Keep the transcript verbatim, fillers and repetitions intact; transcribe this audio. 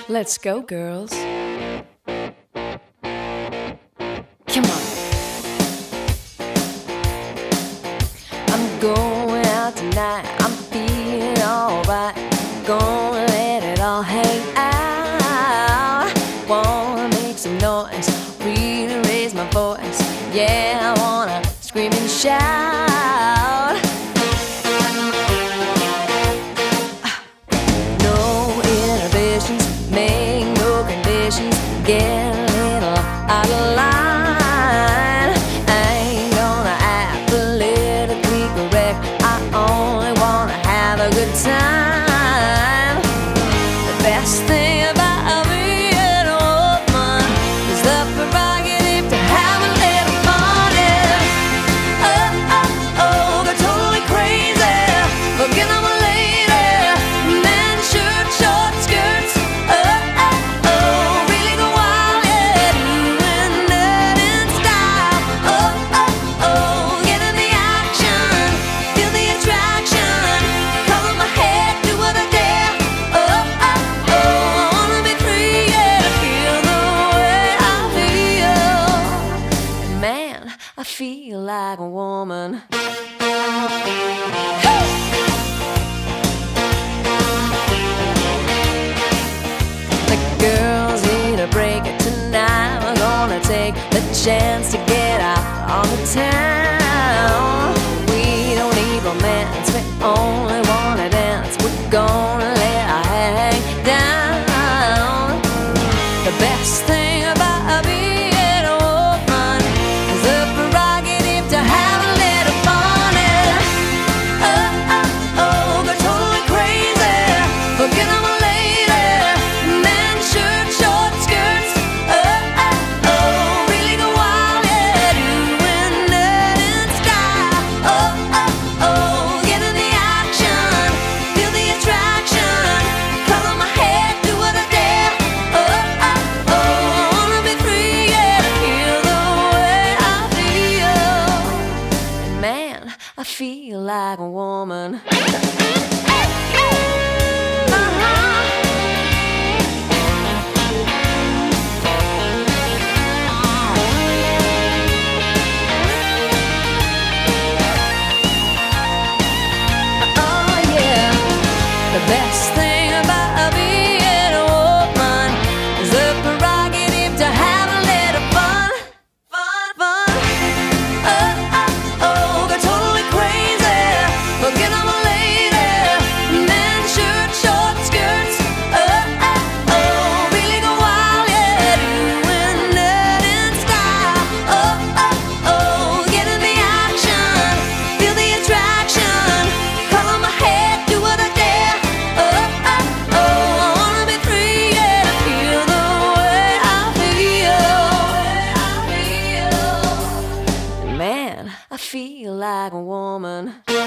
Let's go, girls. Come on. I'm going out tonight. I'm feeling alright. Gonna let it all hang out. Wanna make some noise, really raise my voice. Yeah, I wanna scream and shout. No inhibitions, make no conditions. Get a little out of line. I ain't gonna act politically correct. I only wanna have a good time. The best thing about being a woman is the prerogative to have a little fun. Yeah. Oh, oh, oh, they're totally crazy. Forget I'm a lady. Men, shirt, short skirts. Oh, oh, oh, really go wild, yeah. Doing that in style. Oh, oh, oh, get in the action. Feel the attraction. Color my head, do what I dare. Oh, oh, oh, I wanna be free, yeah. Feel the way I feel. Man, I feel like a woman. The girls need a break tonight. We're gonna take the chance to get out on the town. We don't need romance, we only wanna dance. We're gonna let our hair hang down. The best thing about being a woman is the prerogative to have a little fun. Yeah. Oh, oh, oh, they're totally crazy. Forget I'm a lady. Men, shirt, short skirts. Oh, oh, oh, really go wild, yeah. Doing that in style. Oh, oh, oh, get in the action. Feel the attraction. Color my head, do what I dare. Oh, oh, oh, I wanna be free, yeah. Feel the way I feel. Man, I feel like a woman. Oh yeah, the best thing about being a woman is the prerogative to have a little fun, fun, fun. Oh, oh, oh, they're totally crazy. Forget I'm a lady. Men, shirt, short skirts. Oh, oh, oh, really go wild, yeah. Doing that in style. Oh, oh, oh, get in the action. Feel the attraction. Color my head, do what I dare. Oh, oh, oh, I wanna be free, yeah. Feel the way I feel. Man, I feel like a woman.